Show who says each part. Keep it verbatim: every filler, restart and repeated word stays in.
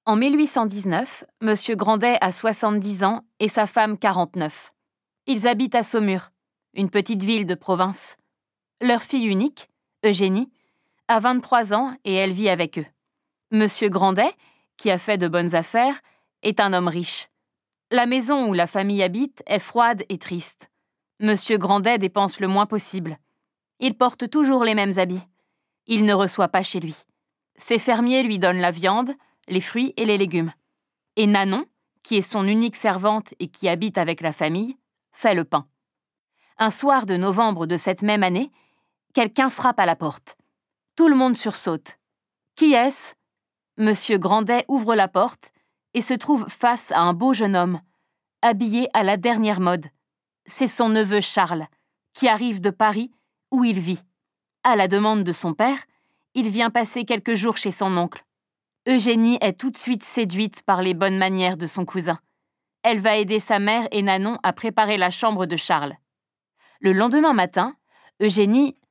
Speaker 1: En mille huit cent dix-neuf, Monsieur Grandet a soixante-dix ans et sa femme quarante-neuf. Ils habitent à Saumur, une petite ville de province. Leur fille unique, Eugénie, a vingt-trois ans et elle vit avec eux. Monsieur Grandet, qui a fait de bonnes affaires, est un homme riche. La maison où la famille habite est froide et triste. Monsieur Grandet dépense le moins possible. Il porte toujours les mêmes habits. Il ne reçoit pas chez lui. Ses fermiers lui donnent la viande, les fruits et les légumes. Et Nanon, qui est son unique servante et qui habite avec la famille, fait le pain. Un soir de novembre de cette même année, quelqu'un frappe à la porte. Tout le monde sursaute. Qui est-ce ? Monsieur Grandet ouvre la porte et se trouve face à un beau jeune homme, habillé à la dernière mode. C'est son neveu Charles, qui arrive de Paris, où il vit. À la demande de son père, il vient passer quelques jours chez son oncle. Eugénie est tout de suite séduite par les bonnes manières de son cousin. Elle va aider sa mère et Nanon à préparer la chambre de Charles. Le lendemain matin, Eugénie,